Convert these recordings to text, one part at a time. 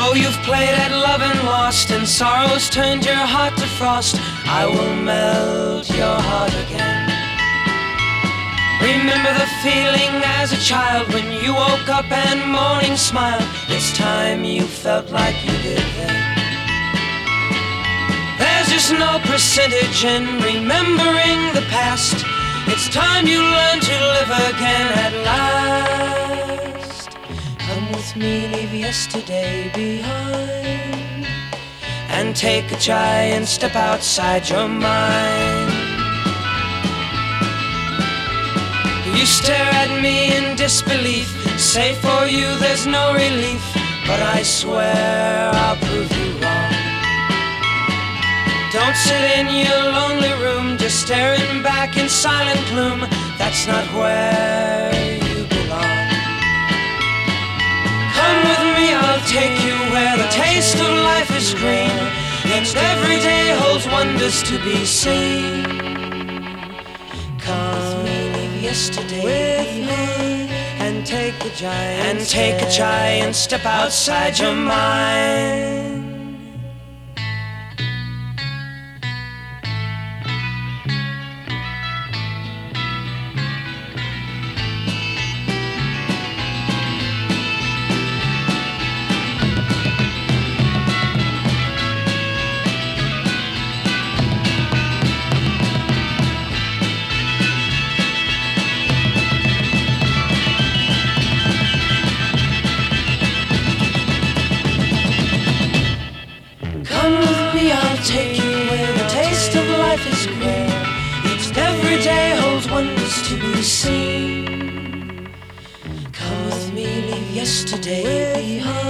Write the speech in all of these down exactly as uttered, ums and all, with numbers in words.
Though you've played at love and lost, and sorrows turned your heart to frost, I will melt your heart again. Remember the feeling as a child when you woke up and morning smiled. It's time you felt like you did then. There's just no percentage in remembering the past. It's time you learn to live again at last. Come with me, leave yesterday behind, and take a giant step outside your mind. You stare at me in disbelief, say for you there's no relief, but I swear I'll prove you wrong. Don't sit in your lonely room just staring back in silent gloom. That's not where you belong. Come with me, I'll take you where the taste of life is green, and every day holds wonders to be seen. Come with me, leave yesterday behind, and take a giant and take a giant step outside your mind. I'll take you where the taste of life is green. Each and every day holds wonders to be seen. Come with me, leave yesterday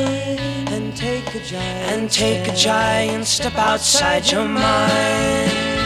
behind, and take a giant and take a giant step outside your mind.